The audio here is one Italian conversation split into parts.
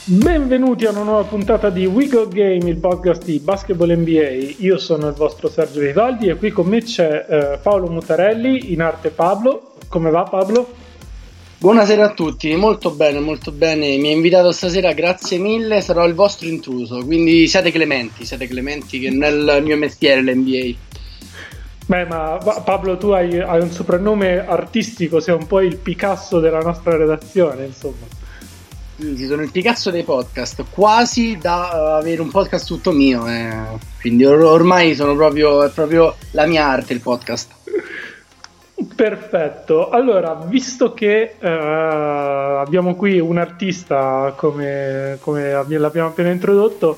Benvenuti a una nuova puntata di We Got Game, il podcast di Basketball NBA. Io sono il vostro Sergio Vivaldi e qui con me c'è Paolo Mutarelli, in arte Pablo. Come va Pablo? Buonasera a tutti, molto bene, mi ha invitato stasera, grazie mille, sarò il vostro intruso, quindi siate clementi che non è il mio mestiere l'NBA. Beh, ma Pablo, tu hai un soprannome artistico, sei un po' il Picasso della nostra redazione, insomma. Sì, sono il Picasso dei podcast, quasi da avere un podcast tutto mio, quindi ormai è proprio la mia arte il podcast. Perfetto, allora visto che abbiamo qui un artista come l'abbiamo appena introdotto,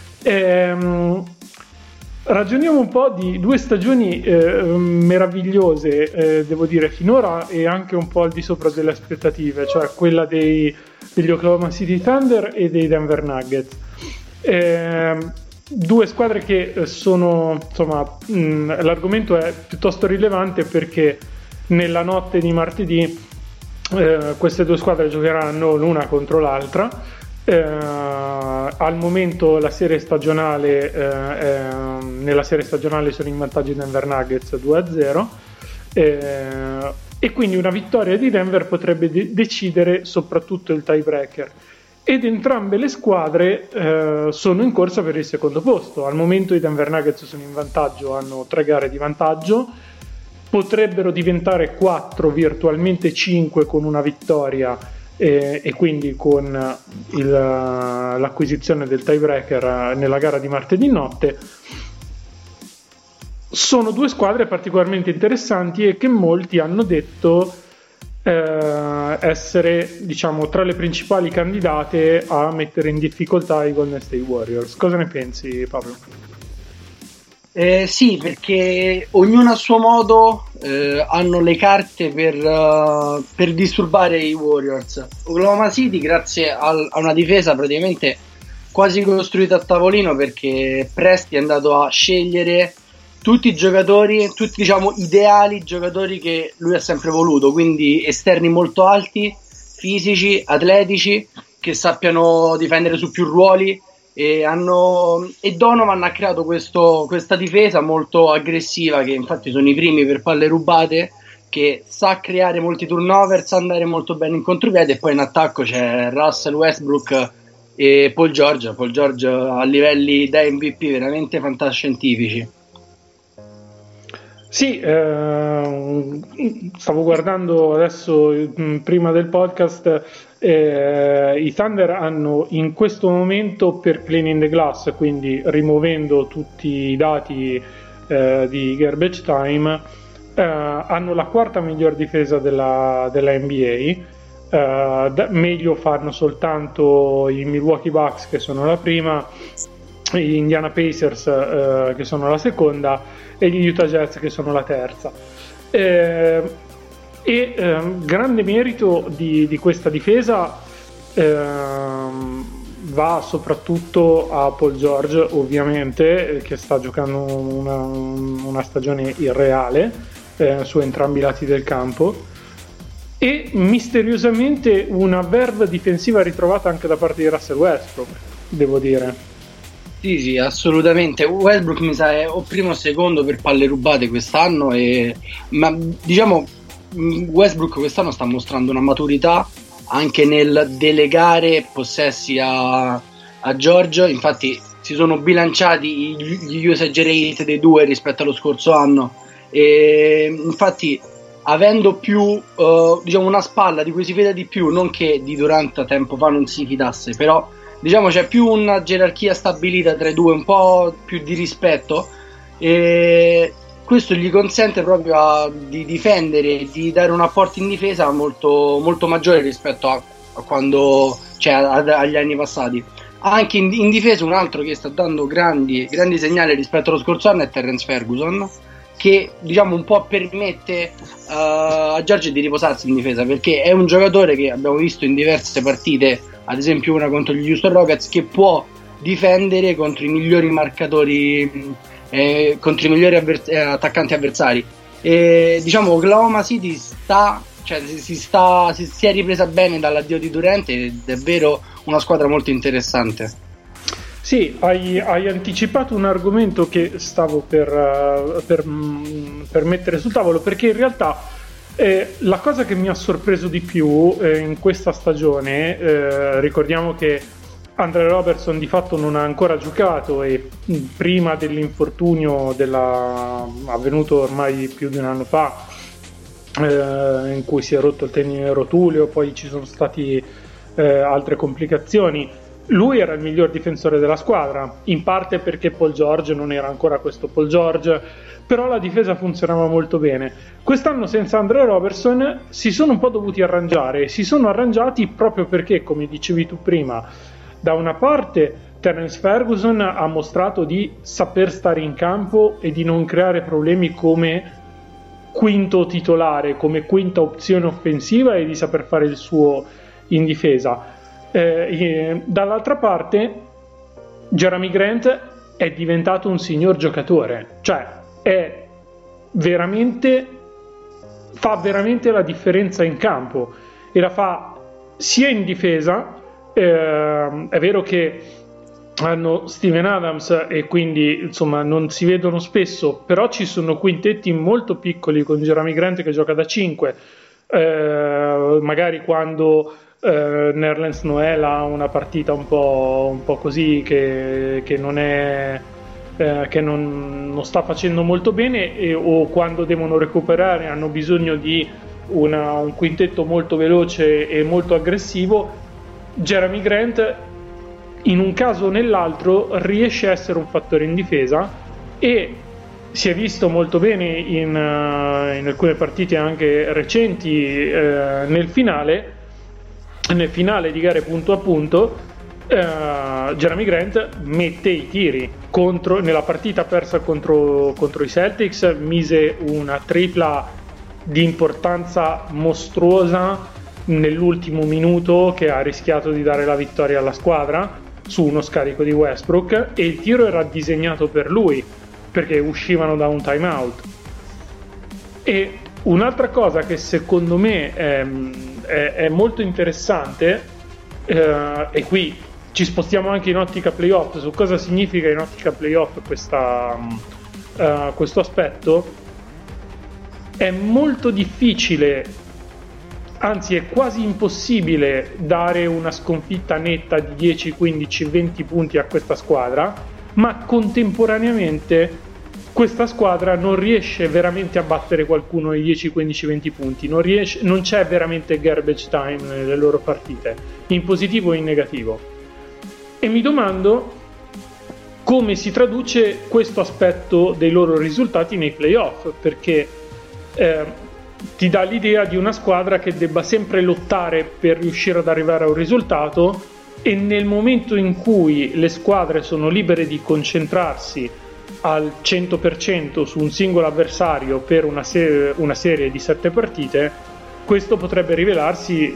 ragioniamo un po' di due stagioni meravigliose, devo dire finora, e anche un po' al di sopra delle aspettative, cioè quella degli Oklahoma City Thunder e dei Denver Nuggets. Due squadre che sono, insomma, l'argomento è piuttosto rilevante perché nella notte di martedì queste due squadre giocheranno l'una contro l'altra. Al momento la serie stagionale nella serie stagionale sono in vantaggio i Denver Nuggets 2-0, e quindi una vittoria di Denver potrebbe decidere soprattutto il tiebreaker. Ed entrambe le squadre sono in corsa per il secondo posto. Al momento i Denver Nuggets sono in vantaggio, hanno 3 gare di vantaggio, potrebbero diventare 4, virtualmente 5 con una vittoria e quindi con l'acquisizione del tiebreaker nella gara di martedì notte. Sono due squadre particolarmente interessanti e che molti hanno detto essere, diciamo, tra le principali candidate a mettere in difficoltà i Golden State Warriors. Cosa ne pensi, Pablo? Sì, perché ognuno a suo modo hanno le carte per disturbare i Warriors. Oklahoma City, grazie a una difesa praticamente quasi costruita a tavolino, perché Presti è andato a scegliere tutti i giocatori, tutti, diciamo, ideali giocatori che lui ha sempre voluto, quindi esterni molto alti, fisici, atletici, che sappiano difendere su più ruoli, e Donovan ha creato questa difesa molto aggressiva, che infatti sono i primi per palle rubate, che sa creare molti turnover, sa andare molto bene in contropiede, e poi in attacco c'è Russell Westbrook e Paul George a livelli da MVP veramente fantascientifici. Sì, stavo guardando adesso prima del podcast, i Thunder hanno in questo momento, per cleaning the glass, quindi rimuovendo tutti i dati di garbage time, hanno la quarta miglior difesa della NBA. Meglio fanno soltanto i Milwaukee Bucks, che sono la prima, gli Indiana Pacers che sono la seconda e gli Utah Jazz che sono la terza. Grande merito di questa difesa va soprattutto a Paul George, ovviamente, che sta giocando una stagione irreale su entrambi i lati del campo, e misteriosamente una verve difensiva ritrovata anche da parte di Russell Westbrook, devo dire. Sì, assolutamente. Westbrook mi sa è o primo o secondo per palle rubate quest'anno, ma diciamo Westbrook quest'anno sta mostrando una maturità anche nel delegare possessi a George. Infatti si sono bilanciati gli usage rate dei due rispetto allo scorso anno, e infatti avendo più diciamo una spalla di cui si fida di più, non che di Durant tempo fa non si fidasse, però diciamo c'è più una gerarchia stabilita tra i due, un po' più di rispetto, e questo gli consente proprio di difendere, di dare un apporto in difesa molto, molto maggiore rispetto a quando, cioè agli anni passati. Anche in difesa un altro che sta dando grandi segnali rispetto allo scorso anno è Terrence Ferguson, che diciamo un po' permette a George di riposarsi in difesa, perché è un giocatore che abbiamo visto in diverse partite, ad esempio una contro gli Houston Rockets, che può difendere contro i migliori marcatori, contro i migliori attaccanti avversari. E diciamo Oklahoma City cioè si è ripresa bene dall'addio di Durant ed è davvero una squadra molto interessante. Sì, hai anticipato un argomento che stavo per mettere sul tavolo, perché in realtà la cosa che mi ha sorpreso di più in questa stagione, ricordiamo che Andre Robertson di fatto non ha ancora giocato e prima dell'infortunio avvenuto ormai più di un anno fa, in cui si è rotto il tendine rotuleo, poi ci sono stati altre complicazioni. Lui era il miglior difensore della squadra, in parte perché Paul George non era ancora questo Paul George, però la difesa funzionava molto bene. Quest'anno senza Andre Robertson si sono un po' dovuti arrangiare, si sono arrangiati proprio perché, come dicevi tu prima, da una parte Terence Ferguson ha mostrato di saper stare in campo e di non creare problemi come quinto titolare, come quinta opzione offensiva, e di saper fare il suo in difesa. Dall'altra parte Jerami Grant è diventato un signor giocatore, cioè fa veramente la differenza in campo, e la fa sia in difesa. È vero che hanno Steven Adams e quindi insomma non si vedono spesso, però ci sono quintetti molto piccoli con Jerami Grant che gioca da 5, magari quando Nerlens Noel ha una partita un po' così che non è che non sta facendo molto bene, o quando devono recuperare hanno bisogno di un quintetto molto veloce e molto aggressivo. Jerami Grant in un caso o nell'altro riesce a essere un fattore in difesa, e si è visto molto bene in alcune partite anche recenti, nel finale di gare punto a punto. Jerami Grant mette i tiri nella partita persa contro i Celtics, mise una tripla di importanza mostruosa nell'ultimo minuto che ha rischiato di dare la vittoria alla squadra su uno scarico di Westbrook, e il tiro era disegnato per lui perché uscivano da un timeout. E un'altra cosa che secondo me è molto interessante, e qui ci spostiamo anche in ottica playoff, su cosa significa in ottica playoff questo aspetto. È molto difficile, anzi è quasi impossibile, dare una sconfitta netta di 10, 15, 20 punti a questa squadra, ma contemporaneamente questa squadra non riesce veramente a battere qualcuno ai 10, 15, 20 punti, non c'è veramente garbage time nelle loro partite, in positivo e in negativo. E mi domando come si traduce questo aspetto dei loro risultati nei playoff, perché ti dà l'idea di una squadra che debba sempre lottare per riuscire ad arrivare a un risultato, e nel momento in cui le squadre sono libere di concentrarsi al 100% su un singolo avversario per una serie di 7 partite, questo potrebbe rivelarsi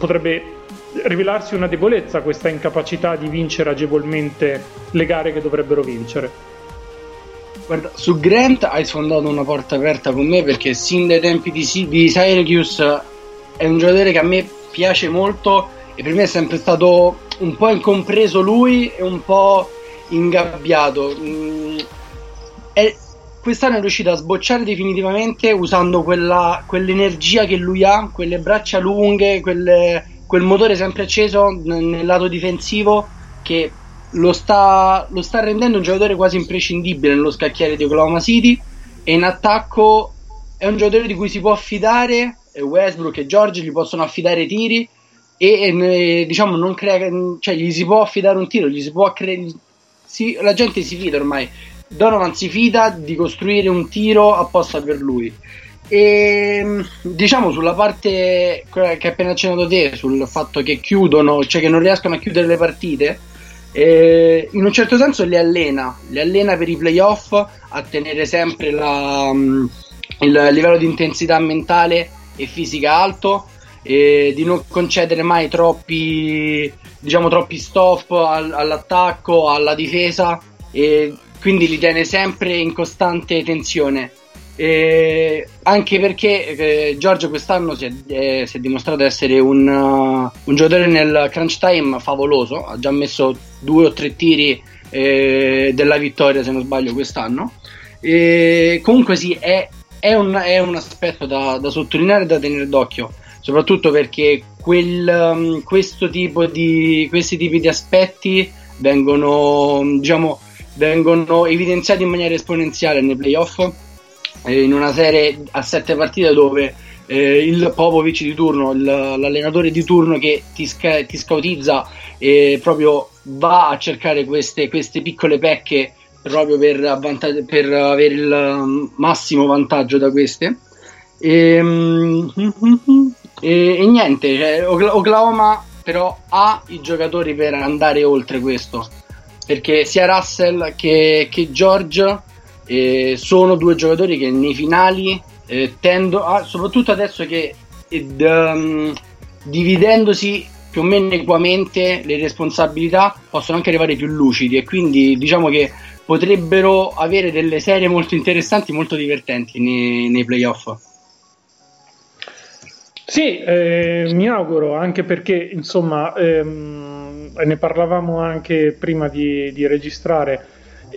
una debolezza, questa incapacità di vincere agevolmente le gare che dovrebbero vincere. Guarda, su Grant hai sfondato una porta aperta con me, perché sin dai tempi di Syracuse è un giocatore che a me piace molto, e per me è sempre stato un po' incompreso lui e un po' ingabbiato. Quest'anno è riuscito a sbocciare definitivamente usando quell'energia che lui ha, quelle braccia lunghe, quel motore sempre acceso nel lato difensivo, che lo sta rendendo un giocatore quasi imprescindibile nello scacchiere di Oklahoma City, e in attacco è un giocatore di cui si può affidare, e Westbrook e George gli possono affidare i tiri, e diciamo non crea, cioè gli si può affidare un tiro, la gente si fida ormai. Donovan si fida di costruire un tiro apposta per lui. E diciamo sulla parte che hai appena accennato te, sul fatto che chiudono, cioè che non riescono a chiudere le partite, in un certo senso le allena per i playoff, a tenere sempre il livello di intensità mentale e fisica alto, e di non concedere mai troppi stop all'attacco, alla difesa, e quindi li tiene sempre in costante tensione. Anche perché George quest'anno si è dimostrato essere un giocatore nel crunch time favoloso, ha già messo 2 o 3 tiri della vittoria, se non sbaglio, quest'anno. Comunque sì, è un aspetto da sottolineare e da tenere d'occhio, soprattutto perché questi tipi di aspetti vengono evidenziati in maniera esponenziale nei playoff, in una serie a 7 partite dove il Popovic di turno, l'allenatore di turno che ti scautizza e proprio va a cercare queste piccole pecche proprio per avere il massimo vantaggio da queste. E niente, cioè, Oklahoma però ha i giocatori per andare oltre questo, perché sia Russell che George sono 2 giocatori che nei finali soprattutto adesso che dividendosi più o meno equamente le responsabilità, possono anche arrivare più lucidi, e quindi diciamo che potrebbero avere delle serie molto interessanti, molto divertenti nei playoff. Sì, mi auguro, anche perché insomma ne parlavamo anche prima di registrare,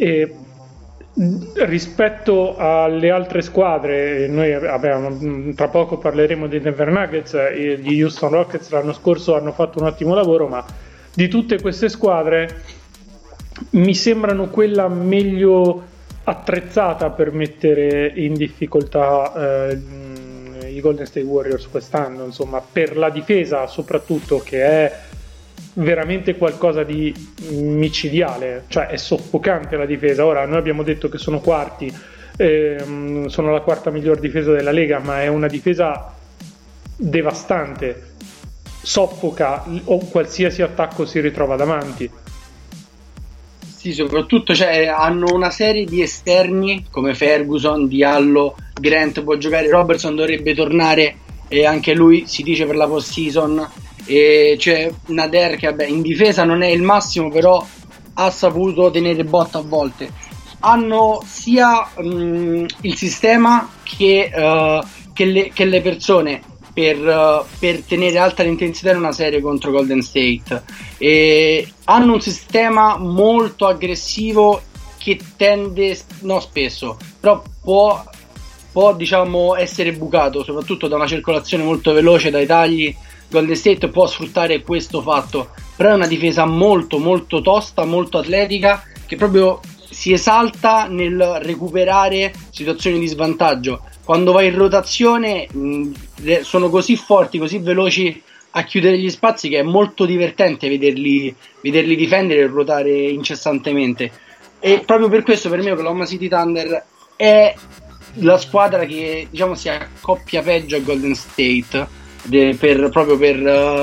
rispetto alle altre squadre. Noi tra poco parleremo dei Denver Nuggets, gli Houston Rockets l'anno scorso hanno fatto un ottimo lavoro, ma di tutte queste squadre mi sembrano quella meglio attrezzata per mettere in difficoltà i Golden State Warriors quest'anno, insomma, per la difesa soprattutto, che è veramente qualcosa di micidiale, cioè è soffocante la difesa. Ora noi abbiamo detto che sono quarti, sono la quarta miglior difesa della Lega, ma è una difesa devastante, soffoca o qualsiasi attacco si ritrova davanti. Sì, soprattutto hanno una serie di esterni come Ferguson, Diallo, Grant può giocare, Robertson dovrebbe tornare e anche lui si dice per la post season, e c'è Nader che in difesa non è il massimo, però ha saputo tenere botta a volte. Hanno sia il sistema che le persone per tenere alta l'intensità in una serie contro Golden State, e hanno un sistema molto aggressivo che tende, no spesso, però può diciamo essere bucato, soprattutto da una circolazione molto veloce, dai tagli. Golden State può sfruttare questo fatto, però è una difesa molto molto tosta, molto atletica, che proprio si esalta nel recuperare situazioni di svantaggio. Quando vai in rotazione sono così forti, così veloci a chiudere gli spazi, che è molto divertente vederli difendere e ruotare incessantemente. E proprio per questo per me Oklahoma City Thunder è la squadra che diciamo si accoppia peggio a Golden State, proprio per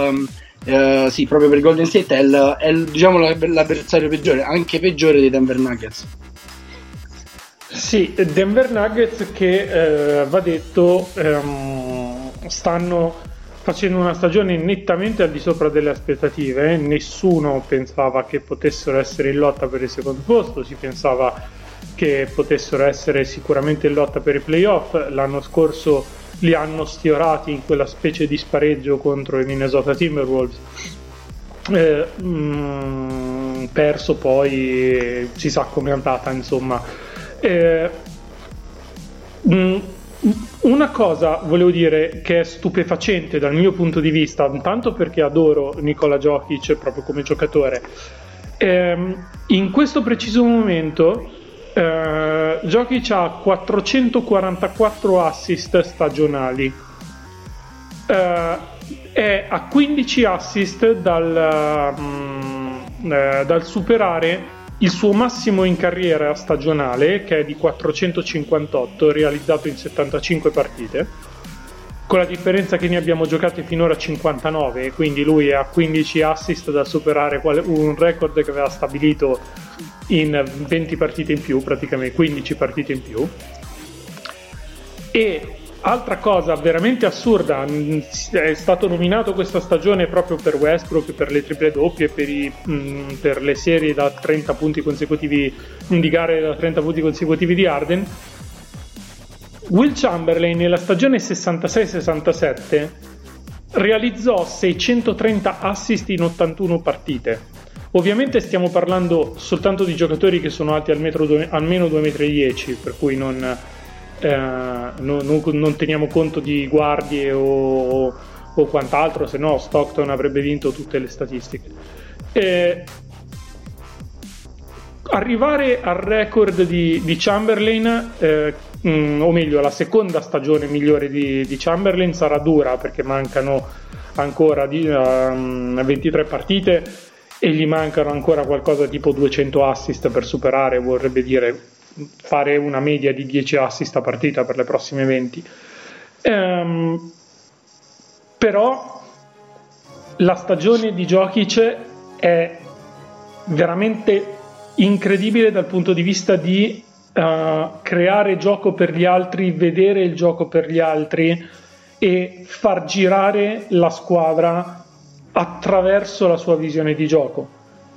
Golden State è diciamo l'avversario peggiore, anche peggiore dei Denver Nuggets. Sì, Denver Nuggets che va detto stanno facendo una stagione nettamente al di sopra delle aspettative. Nessuno pensava che potessero essere in lotta per il secondo posto, si pensava che potessero essere sicuramente in lotta per i playoff. L'anno scorso li hanno sfiorati in quella specie di spareggio contro i Minnesota Timberwolves, perso poi, si sa com'è andata, insomma. Una cosa volevo dire che è stupefacente dal mio punto di vista, intanto perché adoro Nikola Jokic proprio come giocatore, in questo preciso momento Jokic ha 444 assist stagionali, è a 15 assist dal superare il suo massimo in carriera stagionale, che è di 458 realizzato in 75 partite, con la differenza che ne abbiamo giocate finora 59, quindi lui è a 15 assist da superare un record che aveva stabilito in 20 partite in più, praticamente 15 partite in più. E altra cosa veramente assurda, è stato nominato questa stagione proprio per Westbrook, per le triple doppie, per le serie da 30 punti consecutivi, di gare da 30 punti consecutivi di Harden. Will Chamberlain nella stagione 66-67 realizzò 630 assist in 81 partite. Ovviamente stiamo parlando soltanto di giocatori che sono alti almeno 2,10 m, per cui non teniamo conto di guardie o quant'altro, se no Stockton avrebbe vinto tutte le statistiche. Arrivare al record di Chamberlain, o meglio la seconda stagione migliore di Chamberlain, sarà dura, perché mancano ancora 23 partite e gli mancano ancora qualcosa tipo 200 assist per superare, vorrebbe dire fare una media di 10 assist a partita per le prossime 20. Però la stagione di Jokic è veramente incredibile dal punto di vista di creare gioco per gli altri, vedere il gioco per gli altri e far girare la squadra attraverso la sua visione di gioco.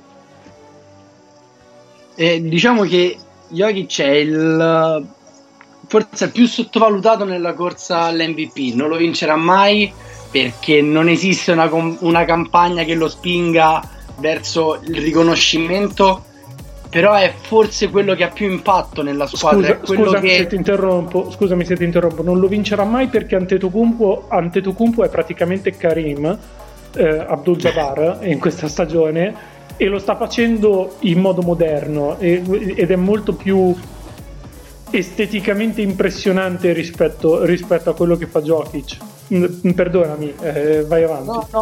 Diciamo che Jokic è forse il più sottovalutato nella corsa all'MVP, non lo vincerà mai perché non esiste una campagna che lo spinga verso il riconoscimento, però è forse quello che ha più impatto nella squadra. Scusami se ti interrompo, non lo vincerà mai perché Antetokounmpo è praticamente Karim Abdul-Jabbar in questa stagione e lo sta facendo in modo moderno ed è molto più esteticamente impressionante rispetto a quello che fa Jokic. Perdonami, vai avanti. No.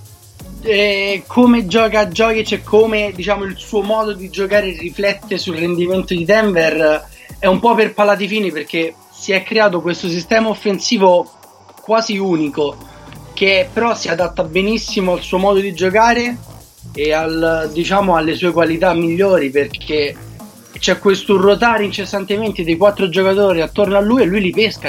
Come gioca Jokic e come, diciamo, il suo modo di giocare riflette sul rendimento di Denver è un po' per palati fini, perché si è creato questo sistema offensivo quasi unico che però si adatta benissimo al suo modo di giocare e alle sue qualità migliori, perché c'è questo ruotare incessantemente dei 4 giocatori attorno a lui e lui li pesca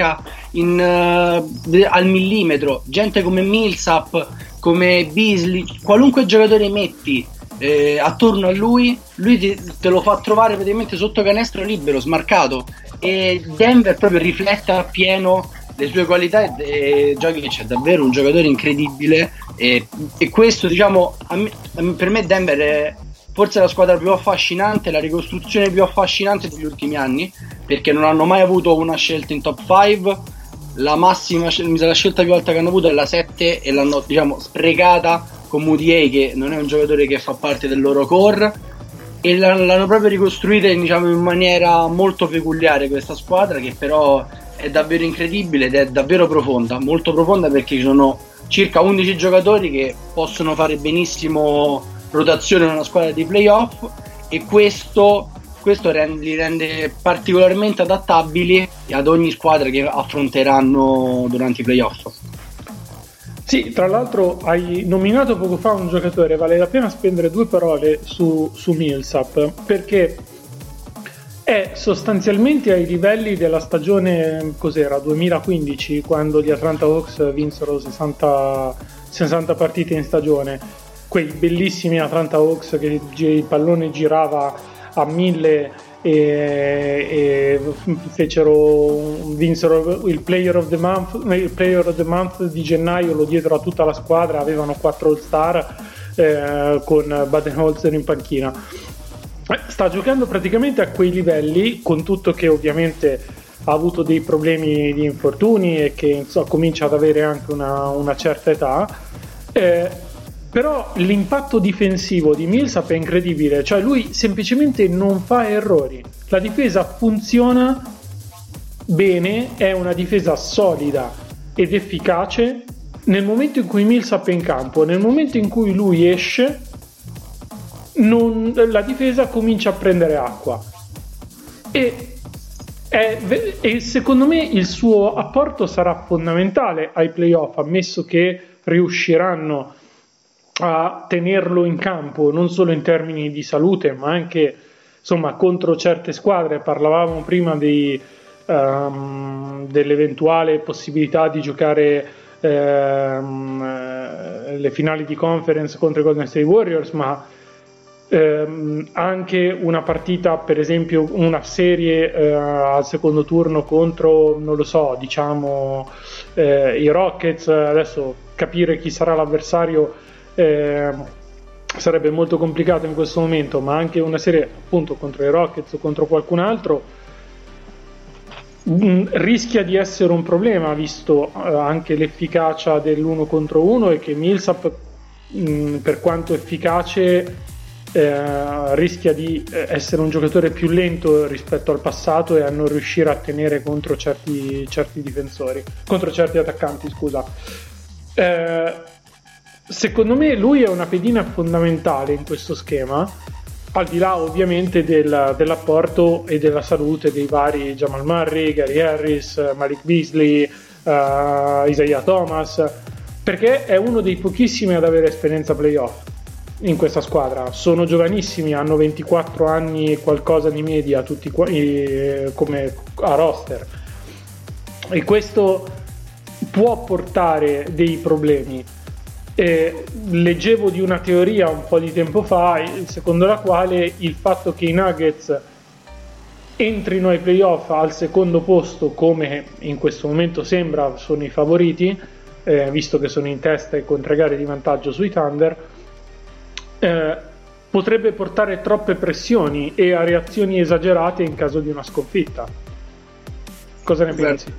al millimetro. Gente come Millsap, come Beasley, qualunque giocatore metti attorno a lui te lo fa trovare praticamente sotto canestro libero, smarcato, e Denver proprio riflette appieno le sue qualità e Jokic è davvero un giocatore incredibile e questo, diciamo, per me Denver è forse la squadra più affascinante, la ricostruzione più affascinante degli ultimi anni, perché non hanno mai avuto una scelta in top 5. La massima la scelta più alta che hanno avuto è la 7 e l'hanno, diciamo, sprecata con Moutier, che non è un giocatore che fa parte del loro core, e l'hanno proprio ricostruita, diciamo, in maniera molto peculiare questa squadra, che però è davvero incredibile ed è davvero profonda, molto profonda, perché ci sono circa 11 giocatori che possono fare benissimo rotazione in una squadra di playoff, e questo li rende particolarmente adattabili ad ogni squadra che affronteranno durante i playoff. Sì, tra l'altro hai nominato poco fa un giocatore, vale la pena spendere 2 parole su Millsap, perché è sostanzialmente ai livelli della stagione 2015, quando gli Atlanta Hawks vinsero 60 partite in stagione, quei bellissimi Atlanta Hawks che il pallone girava a 1000 e vinsero il player of the month di gennaio, lo diedero a tutta la squadra, avevano 4 all-star con Budenholzer in panchina. Sta giocando praticamente a quei livelli, con tutto che ovviamente ha avuto dei problemi di infortuni e che comincia ad avere anche una certa età, però l'impatto difensivo di Millsap è incredibile, cioè lui semplicemente non fa errori, la difesa funziona bene, è una difesa solida ed efficace nel momento in cui Millsap è in campo. Nel momento in cui lui esce, la difesa comincia a prendere acqua e secondo me il suo apporto sarà fondamentale ai playoff, ammesso che riusciranno a tenerlo in campo non solo in termini di salute, ma anche, insomma, contro certe squadre. Parlavamo prima dell'eventuale possibilità di giocare le finali di conference contro i Golden State Warriors, ma anche una partita, per esempio una serie al secondo turno contro, non lo so, diciamo i Rockets, adesso capire chi sarà l'avversario sarebbe molto complicato in questo momento, ma anche una serie appunto contro i Rockets o contro qualcun altro rischia di essere un problema, visto anche l'efficacia dell'1 contro 1 e che Millsap, per quanto efficace, rischia di essere un giocatore più lento rispetto al passato e a non riuscire a tenere contro certi difensori, contro certi attaccanti, scusa. Secondo me lui è una pedina fondamentale in questo schema, al di là ovviamente dell'apporto e della salute dei vari Jamal Murray, Gary Harris, Malik Beasley, Isaiah Thomas, perché è uno dei pochissimi ad avere esperienza playoff in questa squadra. Sono giovanissimi, hanno 24 anni e qualcosa di media tutti come a roster, e questo può portare dei problemi. Leggevo di una teoria un po' di tempo fa secondo la quale il fatto che i Nuggets entrino ai playoff al secondo posto, come in questo momento sembra sono i favoriti, visto che sono in testa e con 3 gare di vantaggio sui Thunder, potrebbe portare troppe pressioni e a reazioni esagerate in caso di una sconfitta. Cosa ne pensi?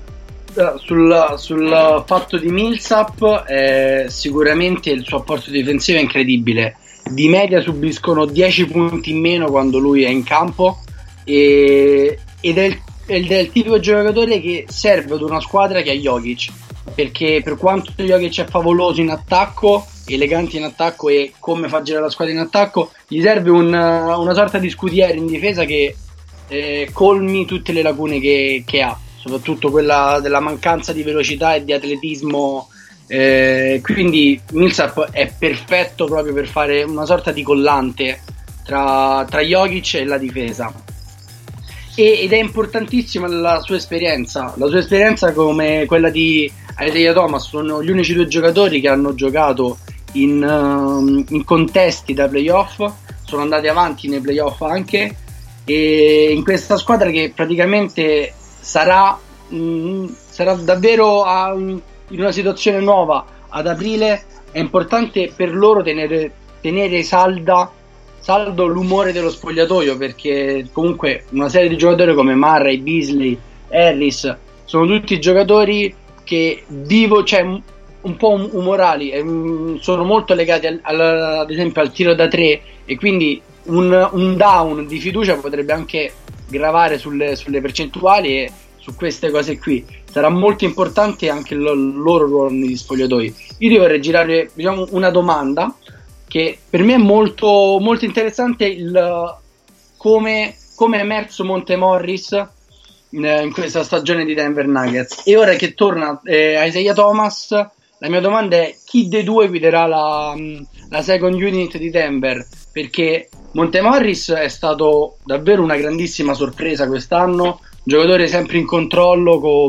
Sul fatto di Millsap, sicuramente il suo apporto difensivo è incredibile. Di media subiscono 10 punti in meno quando lui è in campo, ed è il tipo di giocatore che serve ad una squadra che ha Jokic, perché per quanto Jokic è favoloso in attacco, elegante in attacco e come fa girare la squadra in attacco, gli serve una sorta di scudiere in difesa che colmi tutte le lacune che ha, soprattutto quella della mancanza di velocità e di atletismo. Quindi Millsap è perfetto proprio per fare una sorta di collante tra Jokic e la difesa, ed è importantissima la sua esperienza come quella di Isaiah Thomas. Sono gli unici 2 giocatori che hanno giocato in contesti da playoff, sono andati avanti nei playoff anche, e in questa squadra che praticamente sarà davvero in una situazione nuova ad aprile, è importante per loro tenere saldo l'umore dello spogliatoio, perché comunque una serie di giocatori come Murray, Beasley, Harris sono tutti giocatori che un po' umorali, sono molto legati ad esempio al tiro da 3, e quindi un down di fiducia potrebbe anche gravare sulle percentuali, e su queste cose qui sarà molto importante anche il loro ruolo negli spogliatoi. Io ti vorrei girare, diciamo, una domanda che per me è molto, molto interessante, come è emerso Monte Morris in questa stagione di Denver Nuggets. E ora che torna Isaiah Thomas, la mia domanda è: chi dei due guiderà la second unit di Denver? Perché Monte Morris è stato davvero una grandissima sorpresa quest'anno, un giocatore sempre in controllo, con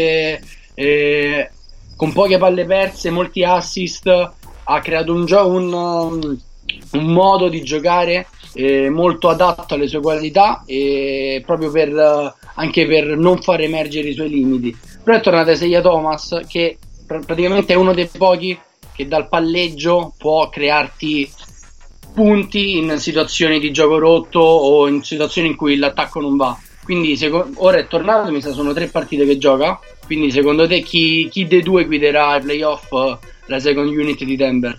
poche palle perse, molti assist, ha creato un modo di giocare molto adatto alle sue qualità, e proprio anche per non far emergere i suoi limiti. Però è tornato Isaiah Thomas, che praticamente è uno dei pochi che dal palleggio può crearti punti in situazioni di gioco rotto o in situazioni in cui l'attacco non va. Quindi ora è tornato, mi sa sono 3 partite che gioca. Quindi secondo te chi dei due guiderà ai playoff la second unit di Denver?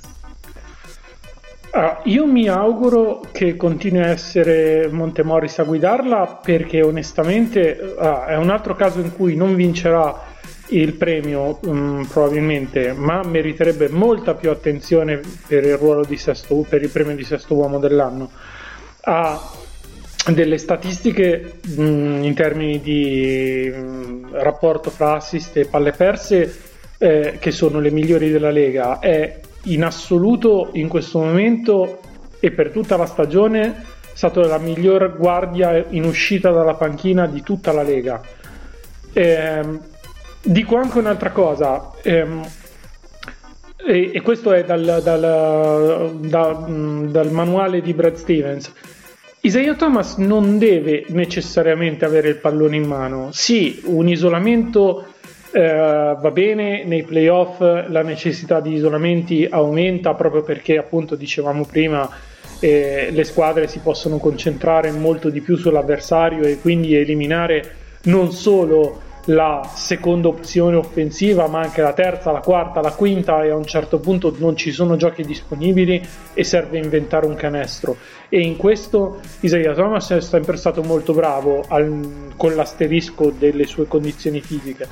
Io mi auguro che continui a essere Monte Morris a guidarla, perché onestamente è un altro caso in cui non vincerà il premio probabilmente, ma meriterebbe molta più attenzione per il ruolo per il premio di sesto uomo dell'anno. Ha delle statistiche in termini di rapporto fra assist e palle perse che sono le migliori della Lega. È in assoluto in questo momento e per tutta la stagione stato la miglior guardia in uscita dalla panchina di tutta la Lega. Dico anche un'altra cosa, e questo è dal manuale di Brad Stevens. Isaiah Thomas non deve necessariamente avere il pallone in mano. Sì, un isolamento va bene, nei playoff la necessità di isolamenti aumenta proprio perché, appunto, dicevamo prima, le squadre si possono concentrare molto di più sull'avversario e quindi eliminare non solo la seconda opzione offensiva ma anche la terza, la quarta, la quinta, e a un certo punto non ci sono giochi disponibili e serve inventare un canestro, e in questo Isaiah Thomas è sempre stato molto bravo, con l'asterisco delle sue condizioni fisiche.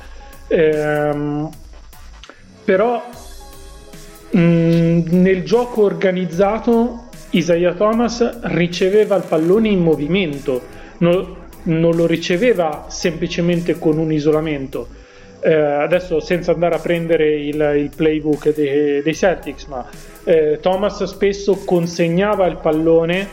Però nel gioco organizzato Isaiah Thomas riceveva il pallone in movimento, non lo riceveva semplicemente con un isolamento. Adesso, senza andare a prendere il playbook dei Celtics, ma Thomas spesso consegnava il pallone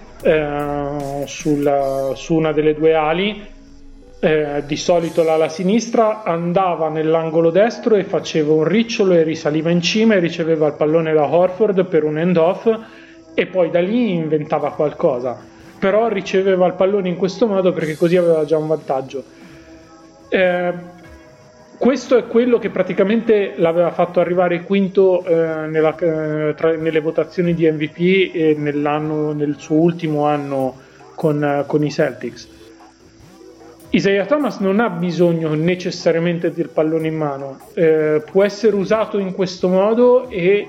su una delle due ali, di solito l'ala sinistra, andava nell'angolo destro e faceva un ricciolo e risaliva in cima e riceveva il pallone da Horford per un end-off e poi da lì inventava qualcosa. Però riceveva il pallone in questo modo perché così aveva già un vantaggio. Questo è quello che praticamente l'aveva fatto arrivare quinto nelle votazioni di MVP nel suo ultimo anno con i Celtics. Isaiah Thomas non ha bisogno necessariamente del pallone in mano, può essere usato in questo modo e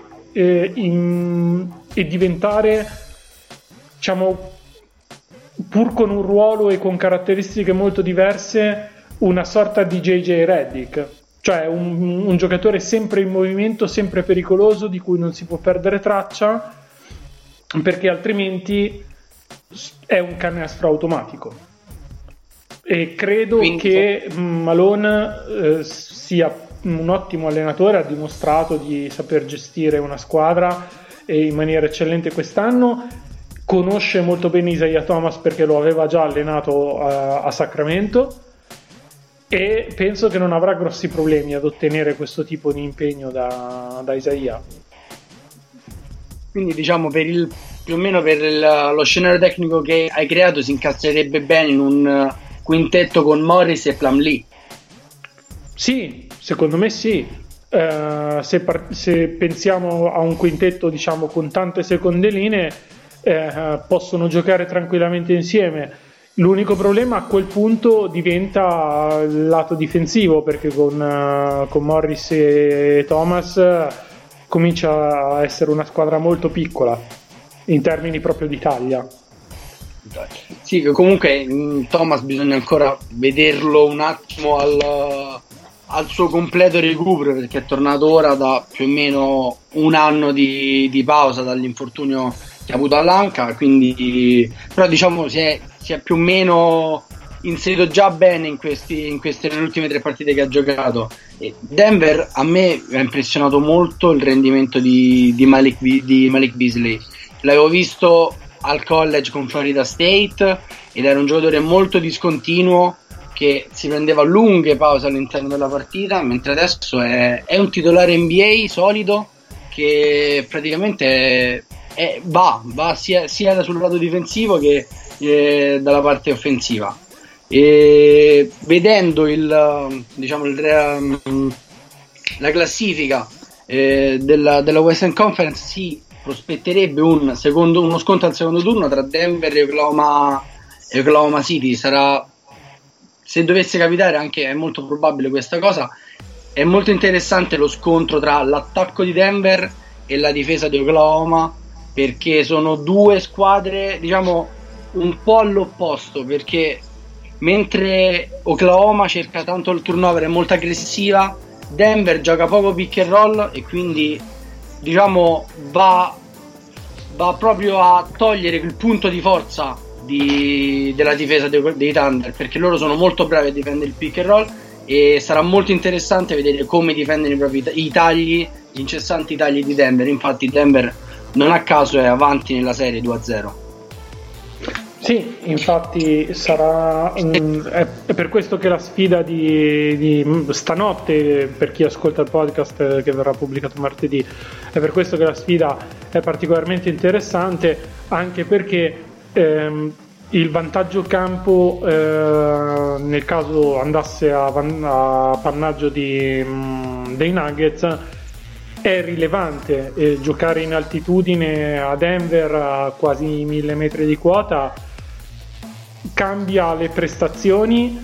diventare, diciamo, pur con un ruolo e con caratteristiche molto diverse, una sorta di JJ Redick, cioè un giocatore sempre in movimento, sempre pericoloso, di cui non si può perdere traccia, perché altrimenti è un canestro automatico. E credo che Malone sia un ottimo allenatore, ha dimostrato di saper gestire una squadra in maniera eccellente quest'anno. Conosce molto bene Isaiah Thomas perché lo aveva già allenato a Sacramento, e penso che non avrà grossi problemi ad ottenere questo tipo di impegno da Isaiah. Quindi, diciamo, più o meno per lo scenario tecnico che hai creato, si incastrerebbe bene in un quintetto con Morris e Plumlee. Sì, secondo me sì. Se pensiamo a un quintetto, diciamo, con tante seconde linee, possono giocare tranquillamente insieme. L'unico problema a quel punto diventa il lato difensivo, perché con Morris e Thomas comincia a essere una squadra molto piccola in termini proprio di taglia. Sì, comunque Thomas bisogna ancora vederlo un attimo al suo completo recupero, perché è tornato ora da più o meno un anno di pausa dall'infortunio che ha avuto all'anca, quindi però diciamo si è più o meno inserito già bene in queste nelle ultime 3 partite che ha giocato. E Denver, a me ha impressionato molto il rendimento di Malik Beasley. L'avevo visto al college con Florida State ed era un giocatore molto discontinuo che si prendeva lunghe pause all'interno della partita, mentre adesso è un titolare NBA solido che praticamente va sia sul lato difensivo che dalla parte offensiva. E vedendo la classifica della Western Conference, si prospetterebbe uno scontro al secondo turno tra Denver e Oklahoma City. Sarà, se dovesse capitare, anche è molto probabile questa cosa, è molto interessante lo scontro tra l'attacco di Denver e la difesa di Oklahoma, perché sono due squadre, diciamo, un po' all'opposto, perché mentre Oklahoma cerca tanto il turnover, è molto aggressiva, Denver gioca poco pick and roll e quindi, diciamo, va proprio a togliere il punto di forza della difesa dei Thunder, perché loro sono molto bravi a difendere il pick and roll, e sarà molto interessante vedere come difendono proprio gli incessanti tagli di Denver. Infatti Denver non a caso è avanti nella serie 2-0. Sì, infatti sarà è per questo che la sfida di stanotte, per chi ascolta il podcast che verrà pubblicato martedì, è per questo che la sfida è particolarmente interessante, anche perché il vantaggio campo, nel caso andasse a pannaggio dei Nuggets, è rilevante. Giocare in altitudine a Denver a quasi 1000 metri di quota cambia le prestazioni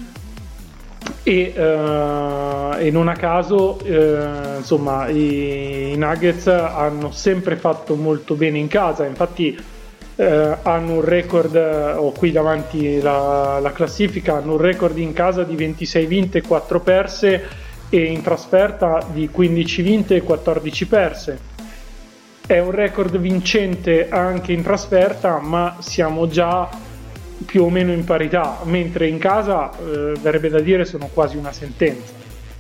e non a caso insomma i Nuggets hanno sempre fatto molto bene in casa, infatti hanno un record, ho qui davanti la classifica, hanno un record in casa di 26 vinte e 4 perse e in trasferta di 15 vinte e 14 perse. È un record vincente anche in trasferta, ma siamo già più o meno in parità, mentre in casa verrebbe da dire sono quasi una sentenza.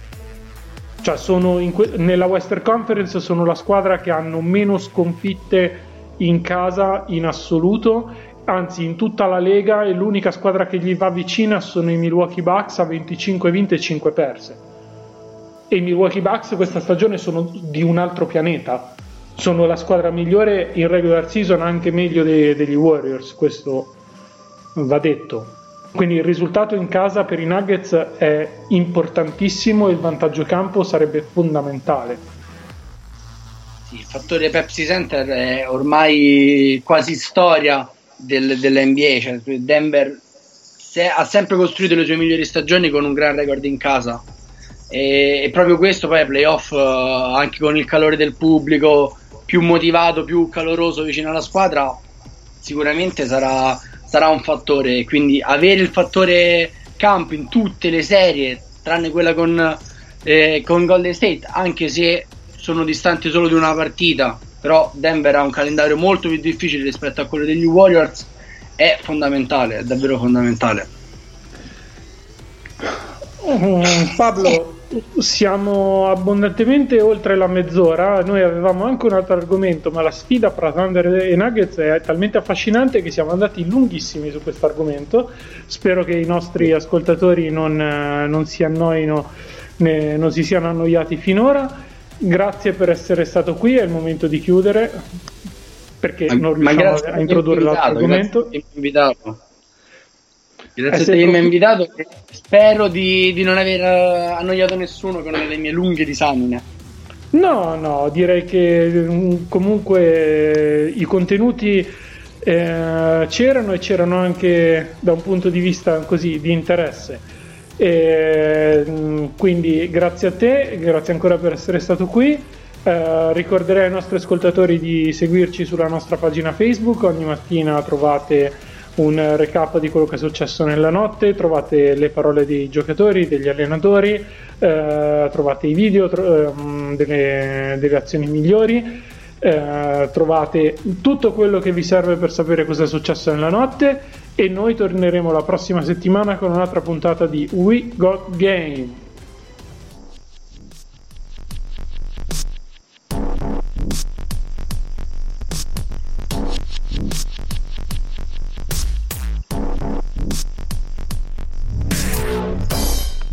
Cioè nella Western Conference sono la squadra che hanno meno sconfitte in casa in assoluto, anzi in tutta la Lega, e l'unica squadra che gli va vicina sono i Milwaukee Bucks a 25 vinte e 5 perse. E i Milwaukee Bucks questa stagione sono di un altro pianeta, sono la squadra migliore in regular season, anche meglio degli Warriors, questo va detto. Quindi il risultato in casa per i Nuggets è importantissimo e il vantaggio campo sarebbe fondamentale. Sì, il fattore Pepsi Center è ormai quasi storia dell'NBA, cioè Denver ha sempre costruito le sue migliori stagioni con un gran record in casa, e proprio questo poi ai playoff, anche con il calore del pubblico, più motivato, più caloroso vicino alla squadra, sicuramente sarà un fattore. Quindi avere il fattore campo in tutte le serie tranne quella con Golden State, anche se sono distanti solo di una partita, però Denver ha un calendario molto più difficile rispetto a quello degli Warriors, è fondamentale, è davvero fondamentale. Pablo, siamo abbondantemente oltre la mezz'ora. Noi avevamo anche un altro argomento, ma la sfida fra Thunder e Nuggets è talmente affascinante che siamo andati lunghissimi su questo argomento. Spero che i nostri ascoltatori non si annoino, non si siano annoiati finora. Grazie per essere stato qui, è il momento di chiudere perché non riusciamo a introdurre l'altro argomento. Grazie a te che mi hai invitato, spero di non aver annoiato nessuno con le mie lunghe disamine. No, direi che comunque i contenuti c'erano, e c'erano anche da un punto di vista così di interesse. Quindi grazie a te, grazie ancora per essere stato qui. Ricorderei ai nostri ascoltatori di seguirci sulla nostra pagina Facebook. Ogni mattina trovate un recap di quello che è successo nella notte, trovate le parole dei giocatori, degli allenatori, trovate i video delle azioni migliori, trovate tutto quello che vi serve per sapere cosa è successo nella notte, e noi torneremo la prossima settimana con un'altra puntata di We Got Game.